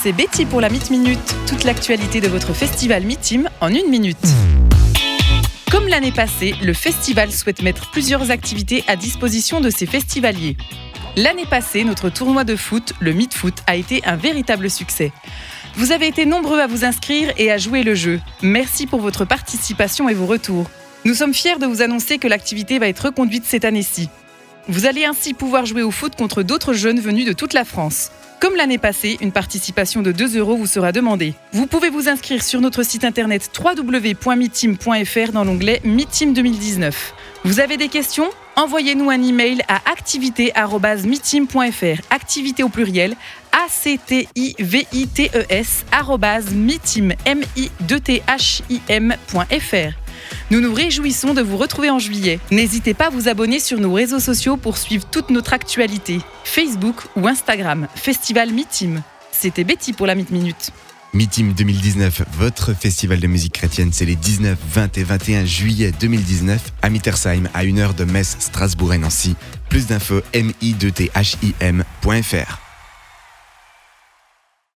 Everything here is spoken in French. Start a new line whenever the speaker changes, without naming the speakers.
c'est Betty pour la Meet Minute. Toute l'actualité de votre festival Meetim en 1 minute. Comme l'année passée, le festival souhaite mettre plusieurs activités à disposition de ses festivaliers. L'année passée, notre tournoi de foot, le Meet Foot, a été un véritable succès. Vous avez été nombreux à vous inscrire et à jouer le jeu. Merci pour votre participation et vos retours. Nous sommes fiers de vous annoncer que l'activité va être reconduite cette année-ci. Vous allez ainsi pouvoir jouer au foot contre d'autres jeunes venus de toute la France. Comme l'année passée, une participation de 2 € vous sera demandée. Vous pouvez vous inscrire sur notre site internet www.meetim.fr dans l'onglet Meetim 2019. Vous avez des questions ? Envoyez-nous un email à activité@meetim.fr. Activité au pluriel, activites@meetim.fr. Nous nous réjouissons de vous retrouver en juillet. N'hésitez pas à vous abonner sur nos réseaux sociaux pour suivre toute notre actualité. Facebook ou Instagram, Festival Meetim. C'était Betty pour la Meet Minute.
Meetim 2019, votre festival de musique chrétienne, c'est les 19, 20 et 21 juillet 2019 à Mittersheim, à 1 heure de Metz, Strasbourg et Nancy. Plus d'infos, mi2thim.fr.